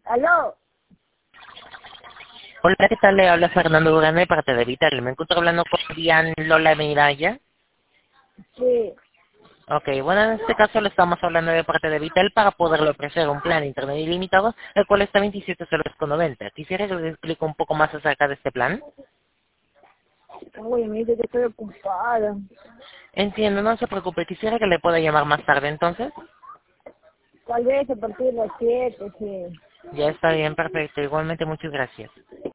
Aló, Hola, ¿qué tal? Le habla Fernando Durán de parte de Vital. Me encuentro hablando con Dian Lola Miraya. sí. Ok, bueno, en este caso le estamos hablando de parte de Vital para poderle ofrecer un plan de internet ilimitado, el cual está 27 soles con 90. Quisiera que les explique un poco más acerca de este plan. Oye, me dice que estoy ocupada. Entiendo, no se preocupe. Quisiera que le pueda llamar más tarde, entonces. Tal vez a partir de las 7, sí. Ya está bien, perfecto. Igualmente, muchas gracias.